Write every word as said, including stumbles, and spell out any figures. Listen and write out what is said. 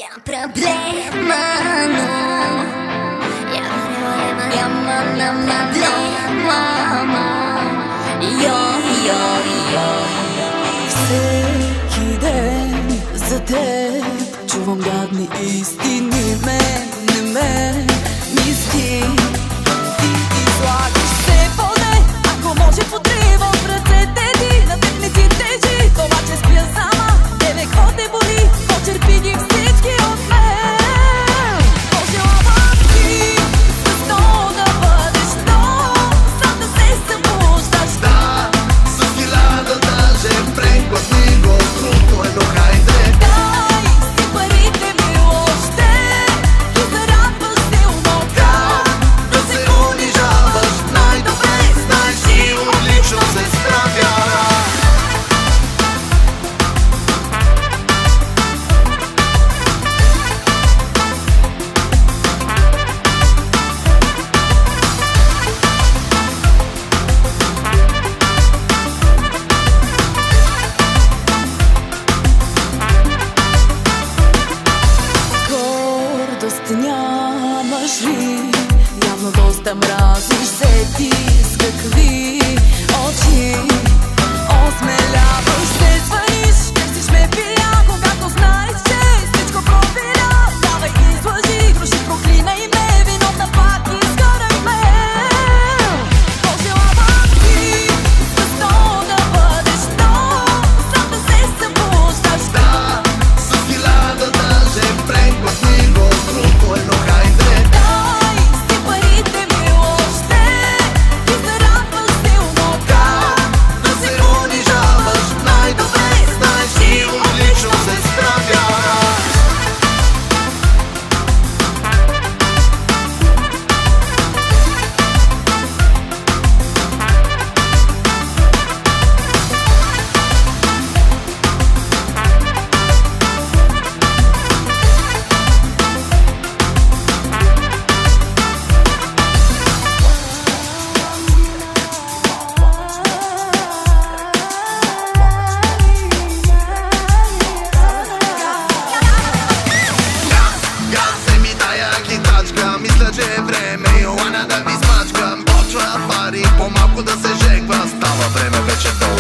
Nямам проблема, но нямам проблема. Йо, йо, йо. Всеки ден за теб чувам гадни истини. Мен, не мен, мисли. Ти излагаш се поне, ако може потреба в ръцете ти. На теб не ти тежи, това че спя сама. Тебе какво те боли, почерпи ги всички от мен. Пожелавам ти с то да бъдеш то, сам да се събуждаш. Да, с хиляда даже преглътни го, круто е, но хайде. Дай си парите ми още и зарадваш силно. Как да се унижаваш, най-добре знаеш и отлично се справя. Гордост нямаш ли? Явно доста мразиш се ти с какви очи осмеляваш се, звъниш, търсиш ме пия, когато знаеш, че всичко пробира. Давай излъжи, гроши, проклинай ме, виновна пак изкарай ме. Пожелавам ти с то да бъдеш то, сам да се събуждаш. Да, с хиляда даже преглътни го, круто е, но хайде. Дай си парите ми още и зарадваш силно. Как да се унижаваш, най-добре знаеш и отлично се справя. Газ ми тая китачка, мисля, че е време Йоана да ви смачкам. Почва пари, по-малко да се жегва, става време вече то